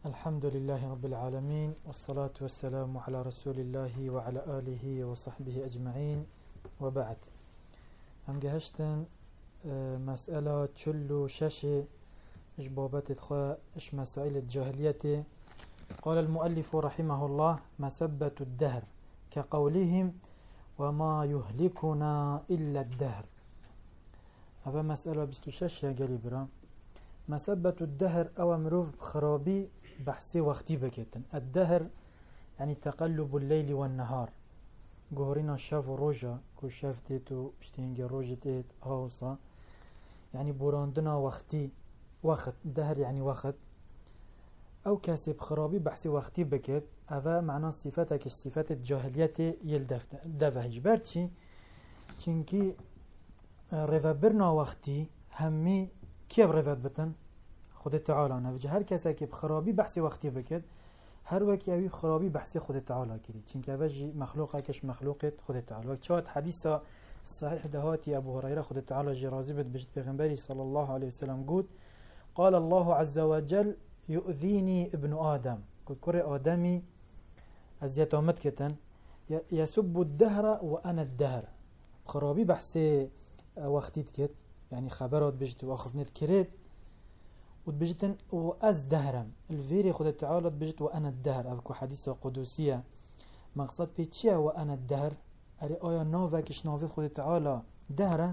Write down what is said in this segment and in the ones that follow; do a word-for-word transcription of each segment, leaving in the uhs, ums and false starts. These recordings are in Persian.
الحمد لله رب العالمين، والصلاة والسلام على رسول الله وعلى آله وصحبه أجمعين، وبعد. هم جهشتن مسألة تشلو شاشي إش بابات إخوة إش مسائل الجاهلية. قال المؤلف رحمه الله: مسبة الدهر كقولهم وما يهلكنا إلا الدهر. هذا مسألة بستشاش يا قليبرا. مسبة الدهر أو مروف خرابي بحثي وقتي بكتن. الدهر يعني تقلب الليل والنهار. قهرنا شاف روجا كو شاف تيتو بشتينجي روجة تيت هاوصا، يعني براندنا وقتي وقت. دهر يعني وقت أو كاسب خرابي بحثي وقتي بكت. هذا معنى صفاتك الصفات الجاهلية يلدفه جبرتي چنكي رفبرنا وقتي همي كيف رفت بتن خود تعالى نفجه. هر کسی که بخرابی بحثی وقتی بکد، هر وکی اوی خرابی بحثی خود تعالى کری، چنکه اوجی مخلوقه کش مخلوقت خود تعالى. وقت شاد حدیث صحیح دهاتی ابو هريره خود تعالى جرازی بد بجد پیغمبری صلی الله علیه وسلم قود: قال الله عز وجل يؤذيني ابن آدم. قد كري آدمي ازيت آمد كتن يسب الدهر وأنا الدهر. خرابي بحثي وقتی تكت يعني خبرات بجد واخفنت كريت وبجتن وأز دهرم الفيري خد تعالى بجت وأنا الدهر. أفكو حديثة قدوسية مقصد بيتشيا وأنا الدهر أري آيا نافكش نافذ خد تعالى دهره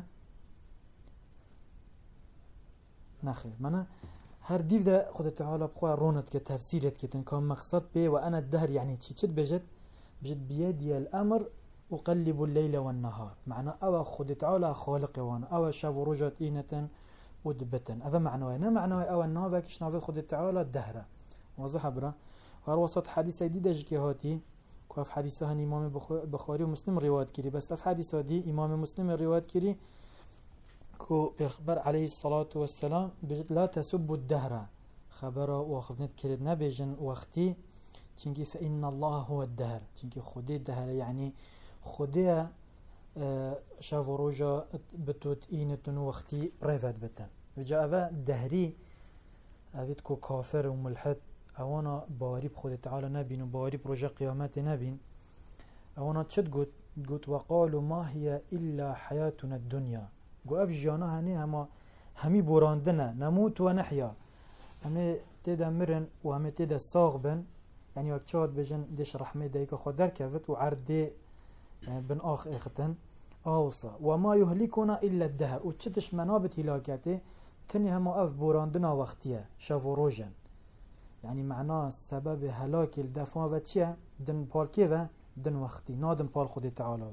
نخير. منا هر ديف ده خد تعالى بخوا رونت كتفسيرت كتن كان مقصد بي وأنا الدهر يعني تشيت بجت بجت بيدي الأمر أقلب الليل والنهار. معنى أو خد تعالى خالق وانا أو شاف رجت إينة ودبتن. هذا معناه نه معناه أو النافكش نافذ خد تعالى الدهره واضح برا. وهر وسط حديث جديد جكي هاتي كوف حديثه هن إمام بخاري ومسلم روايات كري، بس اف حديثه دي إمام مسلم روايات كري كو بيخبر عليه الصلاة والسلام بجد لا تسبوا الدهر. خبره واخفنت كريد نبيجن وقتي چنكي فإن الله هو الدهر. چنكي خدي الدهر يعني خدي شاف روجا بتوت إينتن وقتي رفت بتن. وجاء ذا دهري أبيتكو كافر وملحد أوانا باري بخود تعالى نبين وباري بروجا قيامات نبين. أوانا تشد قد قد وقالوا ما هي إلا حياتنا الدنيا. قو أف جانا هني هما همي براندنا نموت ونحيا. همي تيدا مرن وهمي تيدا صاغبن. يعني وقتشاد بجن ديش رحمي دايكا خودر كفت وعردي بن آخ اختن آوصا وما يهلكنا إلا الدهر. وتشتش منابت هلاكاته تني هما أف براندنا وقتيا شافو روجن. يعني معناه سبب هلاك الدفاع وتشيا دن بال كيفا دن وقتي نادن بال خود تعالى.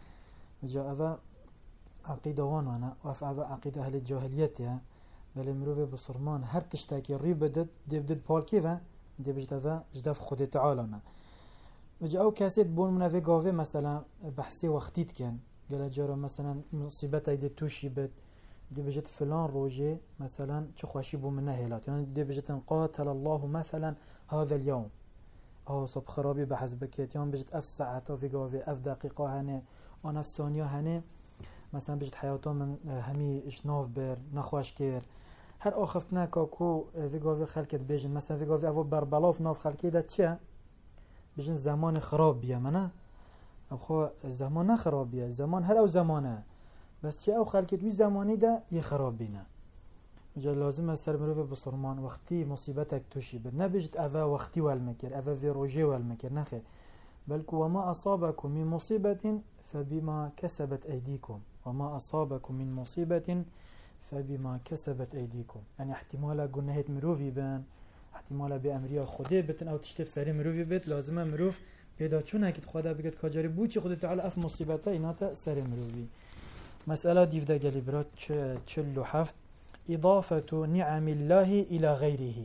وجاء أفا عقيدة وانا وأف أفا عقيدة أهل الجاهلية بل مروفي بصرمان هر تشتاكي ريب بدد دي بدد بال كيفا دي بجد أفا جدف خود تعالى. وجاء أو كاسيت بون منافي قاوة مثلا بحثي وقتيت كان قال جارة مثلا مصيبتك دي توشي بد دي بجد فلان روجي مثلا تخوشي بو منه هلات. يعني دي بجد قاتل الله مثلا هذا اليوم أو صب خرابي بحث بكيت. يعني بجد أف ساعة في قاوة أف دقيقة هني أو أف ثانية هني مثلا بجد حياته من همي اشناف بر نخوش كير هر آخفتنا كاكو في قاوة خلقت بيجن مثلا في قاوة أفو بربلاف ناف خلقي ده چه بجن زمان خراب بيا منا أخو زمان خراب بيا زمان هر أو زمانه بس چه أو خلقت بي زماني ده يخراب بينا. جا لازم سر مروف بصرمان وقتي مصيبتك توشي بد نبجد أفا وقتي والمكر أفا في روجي والمكر نخي بلكو وما أصابكم من مصيبة فبما كسبت أيديكم وما أصابكم من مصيبة فبما كسبت أيديكم. يعني احتمالا قنهت مروفي بان احتمالا بأمريا خده بتن أو تشتف سري مروفي بيت لازمه مروف بيدا چون هكت خدا بگد كاجاري بوچي خده تعالى أف مصيبته إناتا سري مروفي. مسألة ديفدا قلبرات چلو حفت إضافة نعم الله إلى غيره.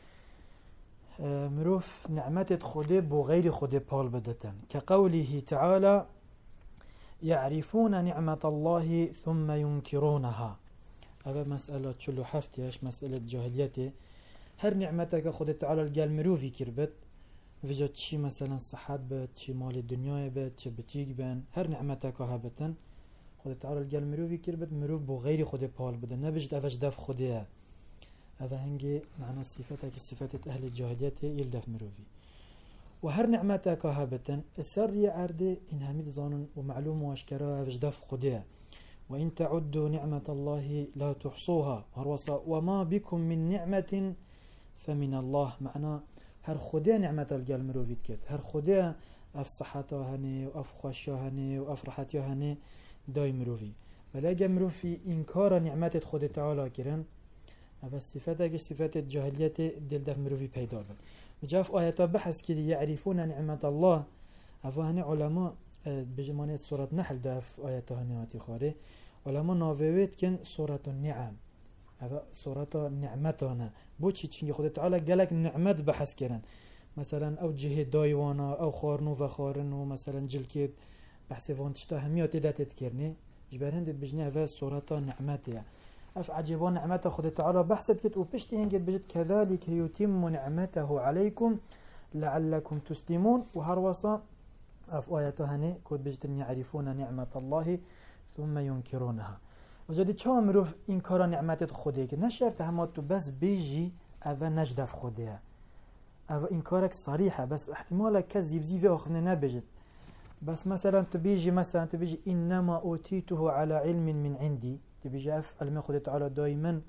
مروف نعمت خده بو غير خده بال بدتن كقوله تعالى يعرفون نعمة الله ثم ينكرونها. هذا مسألة چلو حفت ياش مسألة جاهليته. هر نعمتك خود تعالى القال مروفي كربت وجد شي مثلا صحاب بت شي مال الدنيا بت شي بتيج بان هر نعمتك هابتن خود تعالى القال مروفي كربت مروف بو غير خود بال بدن نبجد افش دف خوديه هذا هنجي معنى صفتك صفات أهل الجاهلية يلدف مروفي وهر نعمتك هابتن السر عرض إن هميد ظان ومعلوم واشكرا فجدف خديها وإن تعدوا نعمة الله لا تحصوها وما بكم من نعمة فمن الله معنى هر خديها نعمة الجال مروفي كت هر خديها اف صحتها هني واف خوشها هني واف راحتها هني داي مروفي ولا مروفي إنكار نعمة خود تعالى كرن هذا الصفات صفات الجاهلية دل دف مروفي پیدا بن مجاف آيات بحث كي يعرفون نعمة الله أفهني علماء بجمانية سورة نحل دف آيات هنواتي خاري علماء ناويت كن سورة النعم هذا سورة نعمتنا بوچي چنگي خود تعالى قالك نعمت بحث كرن مثلا او جهه دايوانا او خارنو و خارنو مثلا جلكيد بحث وانتشتا هميات داتت كرني جبرهند بجنه و سورة نعمتها اف عجيبان نعمته خود تعالى بحثت كت وبشتي هنجد بجد كذلك يتم نعمته عليكم لعلكم تسلمون وهروصا اف آياته هني كود بجد يعرفون نعمة الله ثم ينكرونها وجدي چه مروف انكار نعمت خوده که نشرت هماتو بس بيجي اول نجدف خوده او انكارك صريحة بس احتمالك كذب زيفي اخذنا نبجد بس مثلا تبيجي مثلا تبيجي انما اوتيته على علم من عندي تبيجي اف علم خود تعالى دائما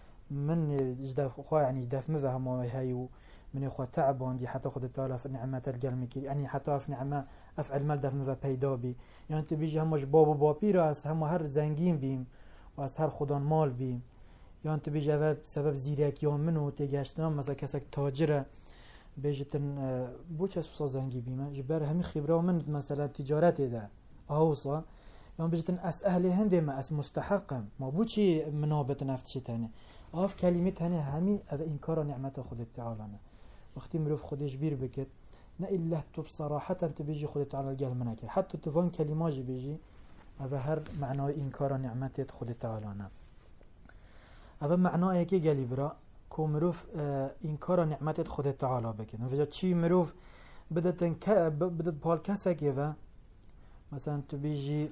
من جدف خو يعني جدف مفهم هاي من اخو تعبان دي حتى خود تعالى في نعمه القلم يعني حتى في نعمه افعل مال دف مفهم پیدا بي يعني تبيجي همش باب و باپی راس هم هر زنگین بیم و از هر خودان مال بیم يعني تبيجي سبب زیرکیان منو تگشتم مثلا کسک تاجره بيجتن بوچ اسوسا زنگی بیمه جبر همي خبره من مثلا تجارت ده اوصا يعني بيجتن اس اهل هند ما اس مستحقم ما بوچي منابت نفتش تاني اف كلمه هني همي هذا انكار نعمت خود تعالى وقتی مروف خودش بیر بکت نه الا تو بصراحه تبيجي خود تعالى قال منك حتى تفهم كلمات بيجي هذا هر معنى انكار نعمت خود تعالى هذا معناه که قال برا کو مروف انکار نعمت خود تعالی بکنه وجا چی مروف بدتن ک بدت پال کسک و مثلا تو بیجی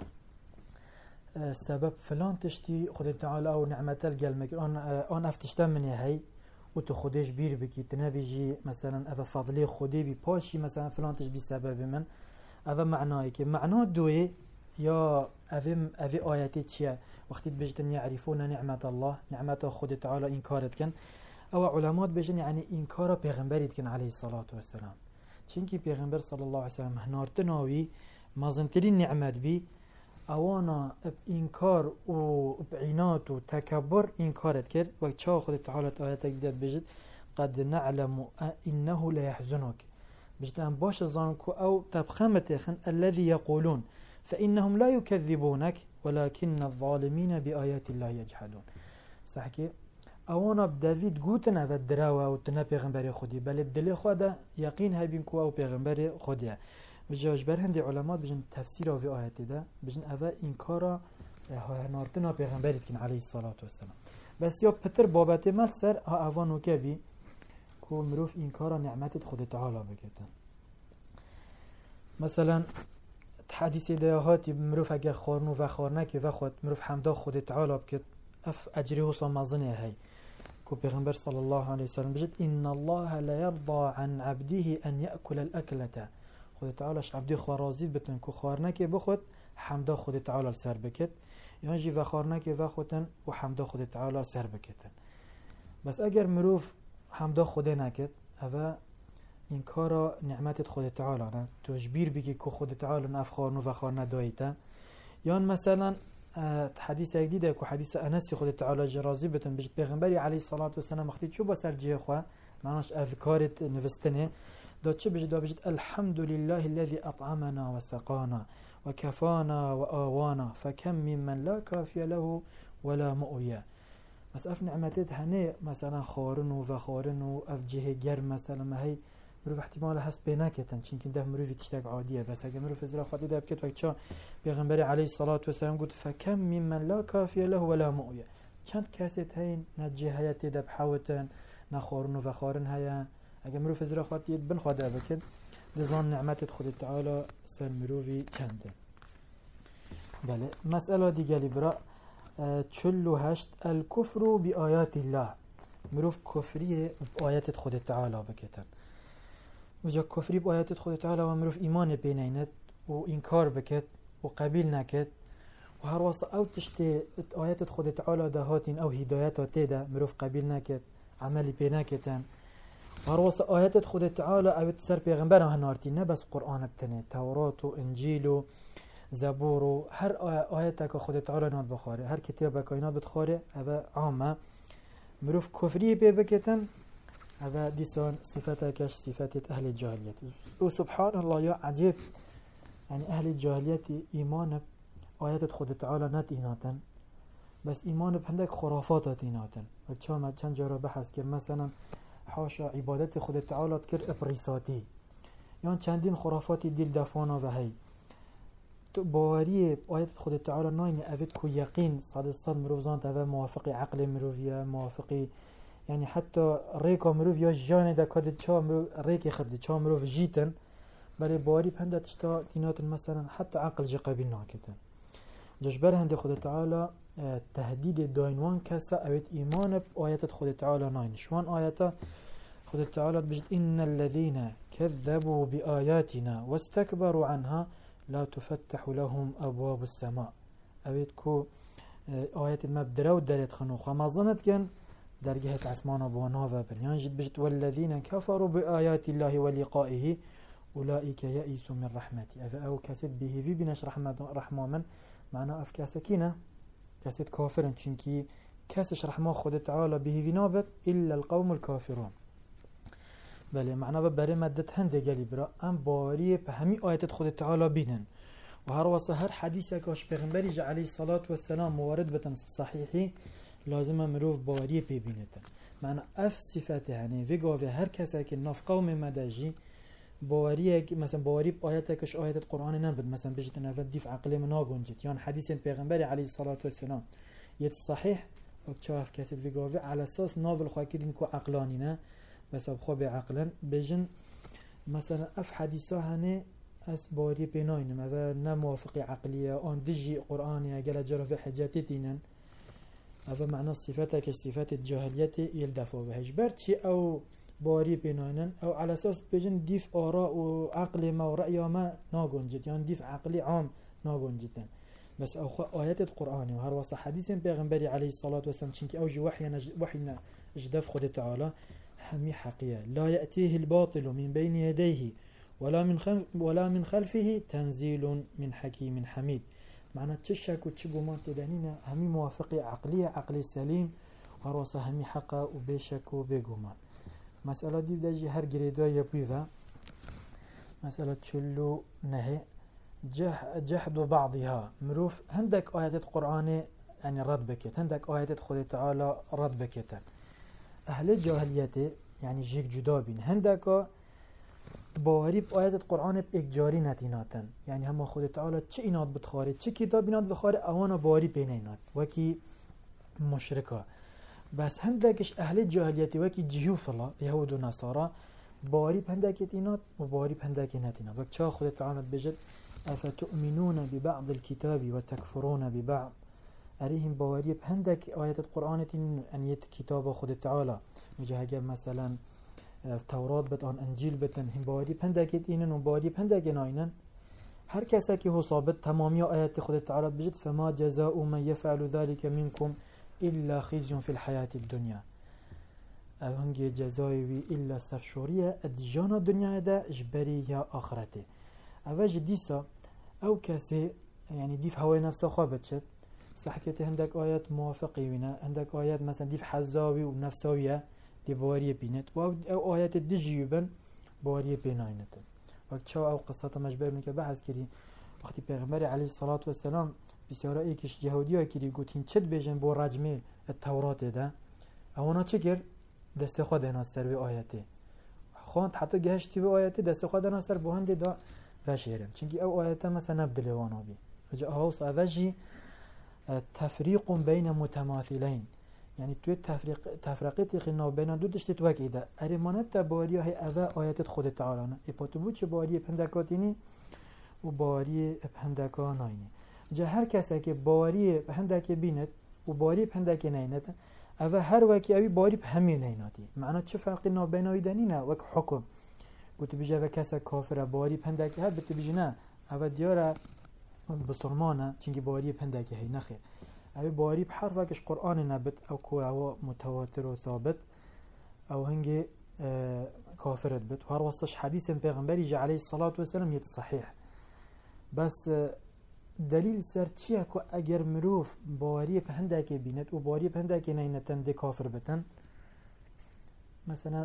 سبب فلان تشتی خود تعالی او نعمت القلمك آن آن افتشتم منی هی و تو خودش بیر بکی تنبیجی مثلا اف فضلی خودی بی پاشی مثلا فلان تش بی سبب من اف معناه که معنا دوی یا اوی اوی آیتی چیه وقتی بجتن يعرفون نعمت الله نعمت خود تعالی انکارت کن او علمات بجن يعني انكار پیغمبرید کن علیه الصلاة والسلام چونکی پیغمبر صلی الله علیه وسلم هنارتناوی مازنترین نعمت بی اوانا انكار و بعنات و تکبر انکارت کرد و چا خود تعالی آیت گدید بجد قد نعلم انه لا يحزنك بجد باش زانكو او تبخمت خن الذي يقولون فانهم لا يكذبونك ولكن الظالمين بآيات الله يجحدون صحكي اوانا بداوید گوتن او دراوه و تنه پیغمبر خودی بله دل خود یقین هبین کو او پیغمبر خودیه بجاج بر هندی علمات بجن تفسیر او آیت ده بجن او انکارا هنارتنا پیغمبرت کن علیه الصلاة والسلام بس یا پتر بابت مل سر ها اوانو که بی کو مروف انکارا نعمت خود تعالی بکتن مثلا حدیث ده هاتی مروف اگر خارنو و خارنک و خود مروف حمدا خود تعالی بکت اف اجری و صمازنه هی كو پیغمبر صلى الله عليه وسلم بجد إن الله لا يرضى عن عبده أن يأكل الأكلة خود تعالى عبده خوارازي بتن كو خوارنك بخود حمدا خود تعالى سر بكت ينجي و خوارنك بخوتن و حمدا خود تعالى سر بكتن بس اگر مروف حمدا خود نكت هذا انكار نعمت خود تعالى تجبير بكي كو خود تعالى نفخارن و خوارن دايتا يان مثلا حديث جديد كو حديث انس خود تعالى جرازي بتن بجد پیغمبر عليه الصلاه والسلام وقتی چوب سر جه خو معناش اذكارت نوستنه دو چه بجد بجد الحمد لله الذي اطعمنا وسقانا وكفانا واوانا فكم ممن لا كافي له ولا مؤويا بس اف نعمتت هني مثلا خارن و خارن و اف جه گرم مثلا ما هي مروف احتمال هست بینکتن چون که ده مروفی تشتاق عادیه بس اگه مروف ازرا خواهد ده بکت وقت چا پیغمبر علیه الصلاة والسلام گفت فکم ممن لا کافیه له ولا مؤیه چند کسیت هین نجه هیت ده بحاوتن نخارن و خارن هیا اگه مروف ازرا خواهد ده بن خواهد ده بکت دزان نعمت خود تعالی سر مروفی چنده بله مسئله دیگه برا چلو هشت الكفر بآیات الله مروف كفريه بآيات خود تعالى بكتن وجا كفري بآيات خود تعالى ومروف إيمان بينينت وإنكار بكت وقبيل نكت وهر وصا أو تشتي آيات خود تعالى دهاتين أو هدايات تيدا مروف قبيل نكت عملي بينكتن وهر وصا آيات خود تعالى أو تسر بيغمبر هنارتين نبس قرآن بتنه توراة وإنجيل زبور هر آياتك خود تعالى ناد بخاره هر كتاب كائنات بتخاره هذا عامه مروف كفري بكتن هذا ديسان صفتكش صفات أهل الجاهلية وسبحان الله يا عجيب يعني أهل الجاهلية إيمان آيات خود تعالى نت إناتن بس إيمان بهندك خرافات إناتن وكما چند جارة بحث که مثلا حاشا عبادت خود تعالى تكر إبريساتي يعني چندين خرافات دل دفانا و هي باوری آیت خود تعالی ناینی اوید کو یقین صد صد مروزان تا موافق عقل مروفیا موافقی یعنی حتی ریکا مروفیا جان دکاد چا مرو ریک خد چا مروف جیتن برای باوری پندت تا دینات مثلا حتی عقل جقبی ناکتن جشبر هند خود تعالی تهدید داینوان کسا اوید ایمان آیت خود تعالی ناین شوان آیت خود تعالی بجد ان الذين كذبوا بآياتنا واستكبروا عنها لا تفتح لهم أبواب السماء أبيت كو آيات المبدرة ودارت خنوخ ما ظنت كان درجة عسمان أبوانها فابل يعني جد بجد والذين كفروا بآيات الله ولقائه أولئك يئسوا من رحمتي أو كاسد به في بنش رحمة رحمة من معنى أف كاسكينة كاسد كافر چونكي كاسش رحمة خود تعالى به في نابت إلا القوم الكافرون بله معنی برای مدت هنده گلی برا ام باوری به همین آیت خود تعالی بینن و هر واسه هر حدیثه کاش پیغمبری جا علیه الصلاة والسلام موارد بتن صحیحی لازم مروف باوری پی بینتن معنی اف صفته هنه وگاوه هر کسی که ناف قوم مدجی باوری مثلا باوری آیت کاش آیت قرآن نبود مثلا بجت نفد دیف عقلی منا گنجت یان حدیث پیغمبری علیه الصلاة والسلام یت صحیح و چاف کسی وگاوه على اساس ناول خاکرین کو عقلانی نه بس ابخوا بعقلا بجن مثلا اف حديثا هنه اس باري بيناين ما نموافق عقليه ان دجي قرانيه قال جرى في حاجاتي دينن هذا معنى صفاتك الصفات الجاهليه يلدفوا بهج برتشي او باري بيناين او على اساس بجن ديف اراء وعقل ما وراي ما ناغنجت يعني ديف عقلي عام ناغنجتن بس او ايات القران وهر وصح حديث پیغمبري عليه الصلاه والسلام چنكي اوج وحي وحي جدف خود تعالى همي حقيقة لا يأتيه الباطل من بين يديه ولا من خلف ولا من خلفه تنزيل من حكيم حميد معنى تشك وتشبو تدانينا همي موافقة عقلية عقلي سليم وروسا همي حقا وبيشك وبيقوما مسألة دي بدأجي هر جريدة يبويفا مسألة تشلو نهي جح جحد بعضها مروف هندك آيات القرآن يعني رد بكت هندك آيات خود تعالى رد بكت أهل الجاهلية يعني جيك جدا بين هندك باوری آیت قرآن اجاری نتیناتن یعنی هم خود تعالی چه اینات بتخاره چه کتاب اینات بخاره اوانا باوری بینینات وکی مشرکا بس هندکش اهل جاهلیتی وکی جیوفلا یهود و نصارا باوری هندکت اینات و باوری هندک نتینات وک چا خود تعالی بجد افتؤمنون ببعض الكتاب وتكفرون ببعض اريهم باوری هندک آیت قرآن تین انیت کتاب خود تعالی وجه مثلا تورات بتان انجیل بتن هم باوری پندکت اینن و باوری پندک ناینن هر کسی که هو ثابت تمامی آیات خود تعالی بجد فما جزاء من يفعل ذلك منكم الا خزي في الحياه الدنيا او هنگی جزای وی الا سرشوریه ادجان دنیا ده اجبری یا آخرته او جدیسا او کسی يعني ديف هوای نفسه خوابت شد صحكت هندك آيات موافقي وينا هندك آيات مثلا ديف حزاوي ونفسوية دي بواريه بينت او آيات الدجيوبن بواريه بيناينت وقت شو او قصة مجبر منك بحث كري وقتی پیغمبر علیه الصلاة والسلام بسیارا ایکش یهودی ها کری گوتین چد بیجن با رجمه التورات ده اونا چه کر دست خود اینا سر به آیته خواند حتی گهشتی به آیته دست خود اینا سر به هنده دا وشیرم چونکه او آیته مثلا نبدل وانا بی وجه اهوص اوجی تفريق بين متماثلين يعني تو تفريق تفرقتي خلنا بين دو دشت وكيده ارمانت باريه هي اوا ايات خود تعالى نه اپاتبو چه باريه پندکاتینی و باريه پندکاناینی جه هر کسی که باريه پندک بینت و باريه پندک نینت اوه هر وکی اوی باری به همین ایناتی معنی چه فرقی نابینایی دنینه وک حکم گوت بیجه و کسا کافره باری پندکی هر بت بیجه نه اوه دیاره بسرمانه چنگی باری پندکی هی نخیر اوی باری به حرف وکش قرآن نبت او کو او متواتر و ثابت او هنگی كافرت بت وهر وصش حديث پیغمبری جا عليه الصلاة والسلام يت صحيح بس دلیل سر چیه که اگر مروف باری په هنده که بیند و باری په هنده که نینتن ده کافر بتن مثلا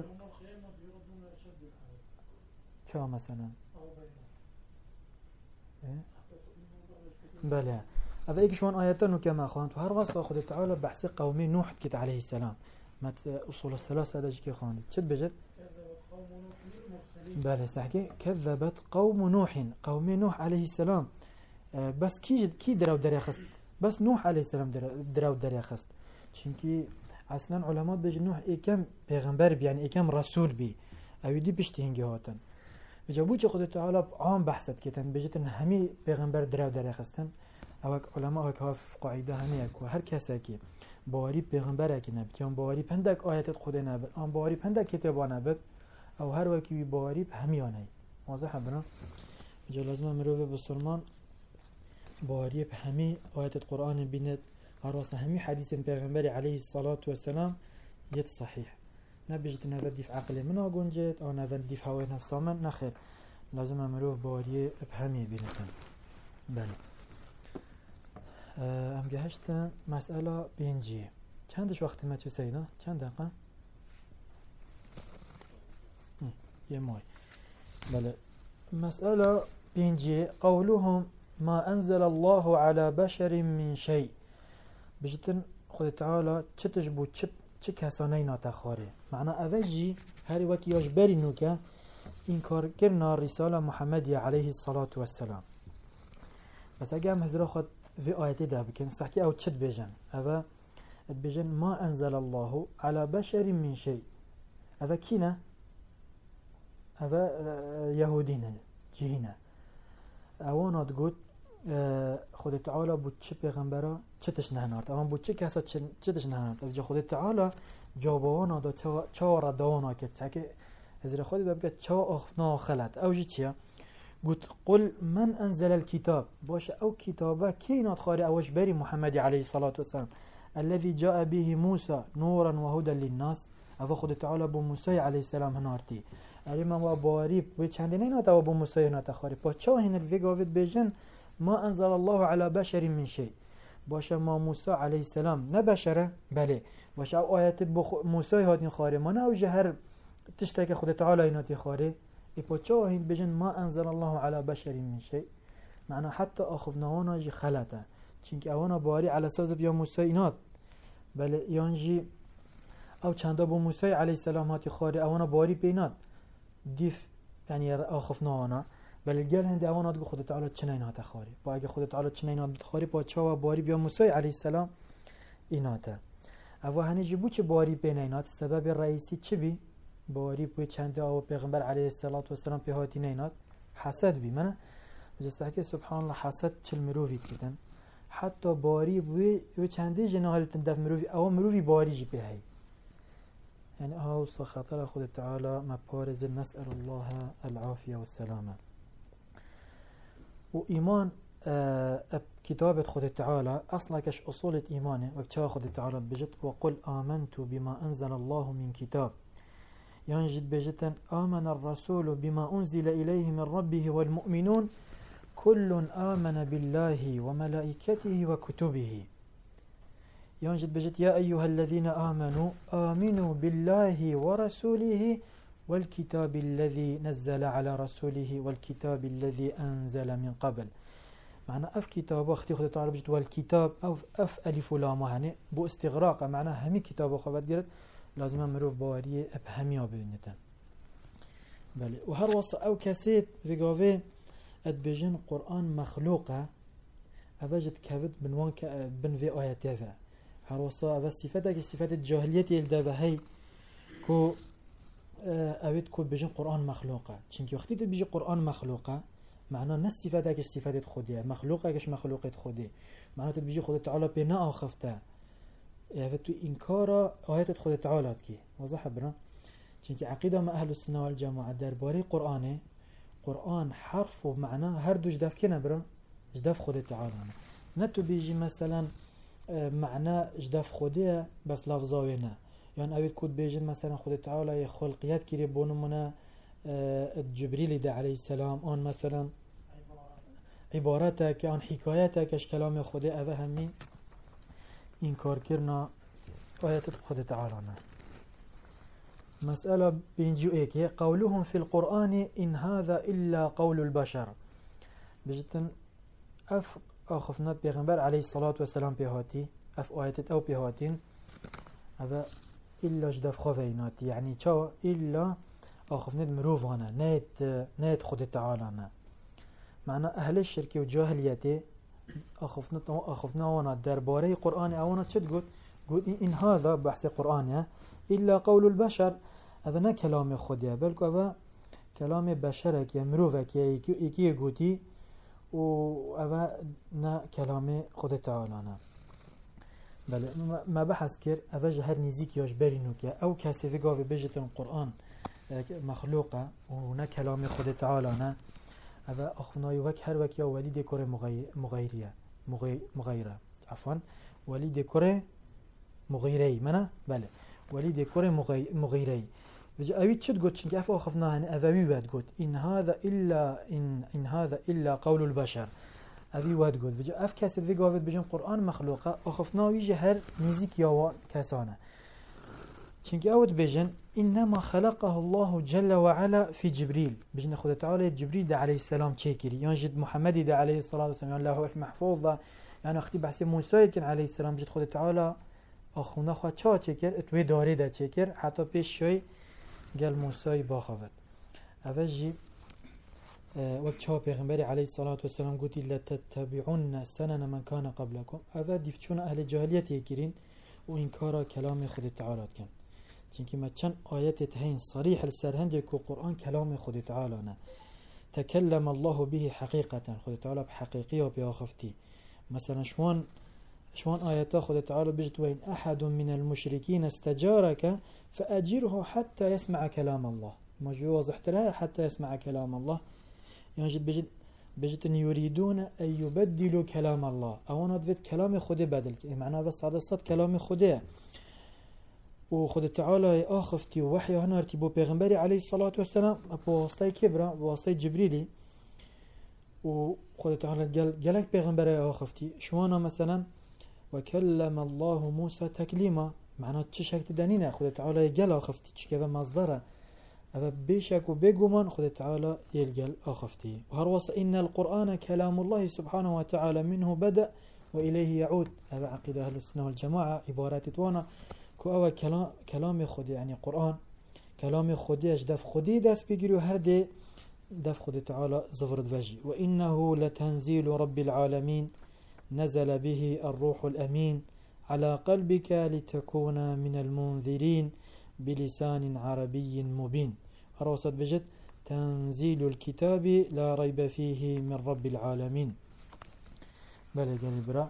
چه مثلا بله هذا ايك شوان آياتنا كما خواند وهر وصل خد تعالى بحث قومي نوح كت عليه السلام مت أصول الثلاثة هذا جي خواند شد بجد بله سحكي كذبت قوم نوح قوم نوح عليه السلام بس كي كي دراو دريا خست بس نوح عليه السلام دراو دريا خست چونكي اصلا علماء بيج نوح ايكم پیغمبر بي يعني ايكم رسول بي او دي بيشتي هنگي هاتن بجابو چه خود تعالى عام بحثت كتن بجتن همي پیغمبر دراو دريا خستن او علماء كاف قاعده همي اكو هر کسی که باوری پیغمبر اکی نبید یا باوری پندک آیات خود نبید آن باوری پندک کتاب نبید او هر وکی باوری همیانه واضح بنا جا لازم مروه بسلمان باوری به همه آیات قرآن بیند هر واسه همه حدیث پیغمبر علیه الصلاة والسلام یت صحیح نبیجت نبید دیف عقل من آگونجت آن نبید دیف هوای نفس من نخیر لازم مروه باوری به همه بیندن بله ام گهشت مسئله بینجیه چندش وقت ما تو سینا چند دقیقه یه مای بله مسئله بینجیه قولهم ما انزل الله على بشر من شيء بجتن خود تعالی چه تجبو چه چه کسانه ناتخاره معنا اوجی هر وقت یاش بری نوکه این کار کرنا رساله محمدی علیه الصلاة والسلام بس اگه هم هزرا خود في آياتي ده بكن سحكي أو تشد بيجن هذا بيجن ما أنزل الله على بشر من شيء هذا كينا هذا يهودين جهينا أوانا تقول خود تعالى بوتش پیغمبرا چتش نهنارد اما بوتش کسا چتش نهنارد از جا خود تعالى جابوانا دا چوار دوانا که تاکه هزر خودی دا بگه چوا اخفنا خلط او جي چيا قلت قل من أنزل الكتاب باش أو كتابة كينات خاري أوش بري محمد عليه الصلاة والسلام الذي جاء به موسى نورا وهدى للناس أفخذ تعالى أبو موسى عليه السلام هنارتي أريما وابواريب ويتشاندينين هذا أبو موسى هنارت خاري باش هن الفيقافت بيجن ما أنزل الله على بشر من شيء باش ما موسى عليه السلام نبشره بله باش أو آيات موسى هاتين خاري ما نأو جهر تشتكي خذ تعالى هنارتي خاري إبوتشوا هين بجن ما أنزل الله على بشر من شيء معنى حتى أخذناهنا جي خلته چونك أوانا باري على ساز بيا موسى إنات بل يانجي أو چند أبو موسى عليه السلام هاتي خاري أوانا باري بينات ديف يعني أخذناهنا بل الجال هندي أوانا تقول خد تعالى چنين هات خاري باقي خد تعالى چنين هات خاري بوتشوا باري بيا موسى عليه السلام إناته أو هني جيبو چه باري بينات السبب الرئيسي چه بي باری بوی چنده آو پیغمبر علیه الصلاة والسلام پیهاتی نیناد حسد بی منه جسته که سبحان الله حسد چل مروفی کردن حتی باری بوی بوی چنده جناهلتن دف مروفی او مروفی باری جی پیهی يعني هاو خاطر خود تعالى ما بارز نسأل الله العافية والسلامة وإيمان آه كتابة خود تعالى أصلا كش أصولة إيمانه وكتاب خود تعالى بجد وقل آمنت بما أنزل الله من كتاب ينجد بجتا آمن الرسول بما أنزل إليه من ربه والمؤمنون كل آمن بالله وملائكته وكتبه ينجد بجت يا أيها الذين آمنوا آمنوا بالله ورسوله والكتاب الذي نزل على رسوله والكتاب الذي أنزل من قبل معنى أف كتاب أختي خذ تعالى بجت والكتاب أو أف ألف لام هني بو استغراق معنى همي كتاب خبرت قرت لازم مروف بواري أبهميا بينتن بله وهر وص أو كسيت في قافي أدبجن قرآن مخلوقة أفجد كبد بن وان بن في آياته هر وص أف صفتك صفات الجاهلية الدابة هي كو أود كو بجن قرآن مخلوقة چنك وقتی تو بيجي قرآن مخلوقة معناه نفس صفاتك صفات خودية مخلوقة كش مخلوقة خودية معناه تو بيجي خود تعالى بنا آخفته يعني تو إنكار آيات خود تعالى كي واضح برا چونك عقيدة ما أهل السنة والجماعة درباري قرآن قرآن حرف ومعنى هر دوش دف كنا برا جدف خود تعالى نتو بيجي مثلا معنى جدف خوده بس لفظاوينا يعني أويد كود بيجي مثلا خود تعالى خلقيات كيري بونمنا جبريل ده عليه السلام آن مثلا عبارته كان حكايته كش كلام خوده أبا همين إنكار كرنا آيات خود تعالى. مسألة بينجو إيكي قولهم في القرآن إن هذا إلا قول البشر بجتن أف أخفنا بيغنبر عليه الصلاة والسلام بيهاتي أف آيات أو بيهاتين هذا إلا جدف خفينات يعني شو إلا أخفنا مروفانا نيت نيت خود تعالى معنى أهل الشرك وجاهليته أخفنا أخفنا وانا درباري قرآن أونا تشد قلت قلت إن هذا بحث قرآن إلا قول البشر هذا نا كلام خوديا بل هذا كلام بشرك مروفك يكي قوتي وهذا نا كلام خود تعالى بل ما بحث كر هذا جهر نزيك ياش برينوك أو كاسي في قاوة بجت القرآن مخلوقة ونا كلام خود تعالى هذا أخفنا يوك هر وك يا وليد كره مغيرية مغيرة عفوا وليد كره مغيري منا بله وليد كره مغيري بجا أبي تشد قلت شنك أف أخفنا هن أبوي واد قلت إن هذا إلا إن إن هذا إلا قول البشر أبي واد قلت بجا أف كاسد في قاعد بجن قرآن مخلوقة أخفنا ويجي هر نزيك يا كاسانة شنك أود بجن إنما خلقه الله جل وعلا في جبريل بجن خد تعالى جبريل ده عليه السلام تشكري ينجد محمد ده عليه الصلاة والسلام يعني الله المحفوظ ده يعني أختي بحسي موسى كان عليه السلام جد خد تعالى أخونا خد شو تشكر اتوي داري ده تشكر حتى بيش شوي قال موسى باخذت أفجي أه وقت شو بيغمبري عليه الصلاة والسلام قلت لا تتبعون سنن من كان قبلكم أفا دفتشون أهل الجاهلية يكرين وإنكار كلام خد تعالى كان چونکی ما چند آیت تهین صریح السرهند کو قرآن کلام خود تعالی نه تكلم الله به حقيقة خود تعالی بحقيقية وبآخفتي مثلا شوان شوان آيات خود تعالی بجد وإن أحد من المشركين استجارك فأجره حتى يسمع كلام الله مجوي وضحت لها حتى يسمع كلام الله يعني جد بجد بجد أن يريدون أن يبدلوا كلام الله أو نضفت كلام خود بدل معناه بس هذا صد كلام خوده وخد تعالى آخفتي ووحي هنا ارتبو بيغنبري عليه الصلاة والسلام بواسطة كبرى بواسطة جبريلي وخد تعالى قال قالك بيغنبري آخفتي شوانا مثلا وكلم الله موسى تكليما معناه تشك تدانينا خد تعالى قال آخفتي تشكذا مصدره أفا بيشك وبيقومان خد تعالى يلقال آخفتي وهروس إن القرآن كلام الله سبحانه وتعالى منه بدأ وإليه يعود هذا عقيدة أهل السنة والجماعة عبارات توانا أول كلام كلام خودی يعني قرآن كلام خودی اش دف خودی دست بگیری و هر ده دف خودی تعالی زفرد وجی و إنه لتنزيل رب العالمين نزل به الروح الأمين على قلبك لتكون من المنذرين بلسان عربي مبين أروسط بجد تنزيل الكتاب لا ريب فيه من رب العالمين بله قال برا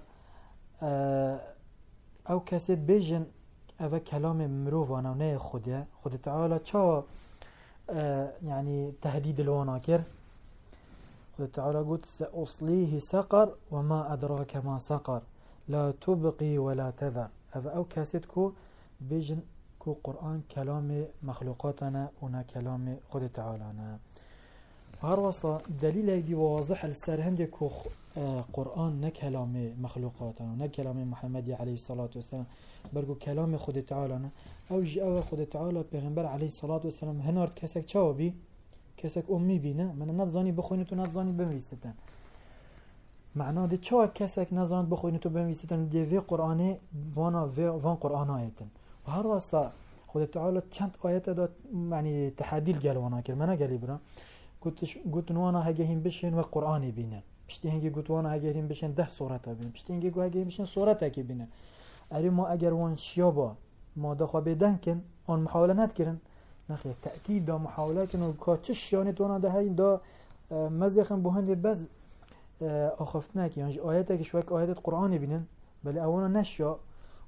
أو كاسد بيجن هذا كلام مروفانا ونهي خده خد تعالى شو آه يعني تهديد الوناكر خد تعالى قلت سأصليه سقر وما أدراك ما سقر لا تبقي ولا تذر هذا أو كاسدكو بيجن كو قرآن كلام مخلوقاتنا ونا كلام خد تعالى هروصا دليل دي واضح السرهند كو آه قرآن نكلام مخلوقاتنا ونكلام محمد عليه الصلاة والسلام برگو کلام خود تعالی نه او جی او خود تعالی پیغمبر علیه الصلاة والسلام هنارد کسک چاو بی کسک امی بی نه من نفزانی بخوینی تو نفزانی بنویستن معنا ده چاو کسک نزاند بخوینی تو بنویستن دیوی قرآنه وانا وان قرآن آیتن و هر واسه خود تعالی چند آیت داد معنی تحدیل گل وانا کرد من گلی برام گوتش گوتن وانا هگهیم بشین و قرآنی بینن پشتی هنگی گوت وانا هگهیم بشین ده سورت بینن پشتی هنگی گو هگهیم بشین سورت کی بینن اری ما اگر وان شیابا ما دخوا بدن کن آن محاوله نکردن نخیر تأکید دا محاوله کن و کاتش یعنی تونا ده این دا مزیخن بهند بز آخفت نکی یعنی آیت که شوک آیت قرآنی بینن بلی اونا نشیا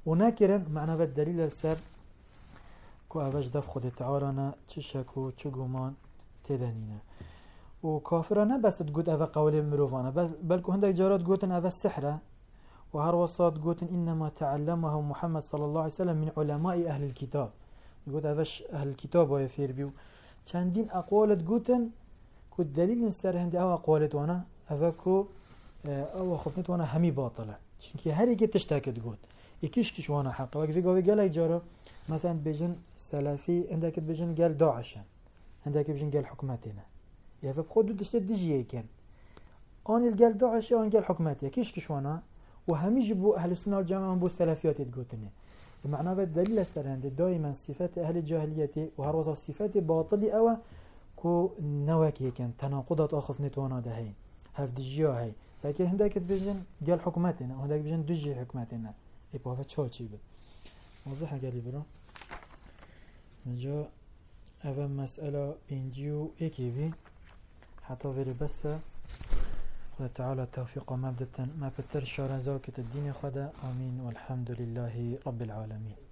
وناكرن معنى بالدليل السر كو أفاش دف خود تعالى تشكو تشغمان تدنينا وكافرنا بس تقول أفا قولي مروفانا بس بلكو هندك جارات قوتن أفا السحرة وهر وصات قوتن إنما تعلمه محمد صلى الله عليه وسلم من علماء أهل الكتاب يقول أفاش أهل الكتاب ويفير بيو چندين أقوالت قوتن كو الدليل السر هندي أو أقوالت وانا أفا كو أو خفنت وانا همي باطلة چونكي هر يكي تشتاكت قوت يكيش كيش وانا حقا وكفي قوي قال جارة مثلا بيجن سلفي عندك بيجن قال داعشا عندك بيجن قال حكمتنا يا فبخدو دشت دجيه كان ان القال داعش ان قال حكمتي كيش كيش وانا وهم يجيبوا اهل السنه والجماعه بو سلفيات تقولتني معناه بالدليل السرند دائما صفات اهل الجاهليه وهروز صفات باطل او كو نواكي كان تناقضات اخف نتوانا ده هي هف دجيه هي ساكي عندك بيجن قال حكمتنا وعندك بيجن دجي حكمتنا يبقى فا تشي بد واضح قال لي برا نجا اول مساله بينجيو ايكي بي حتى غير بس خدا تعالى التوفيق وما بدت ما بتر شارزاكت الدين خدا آمين والحمد لله رب العالمين.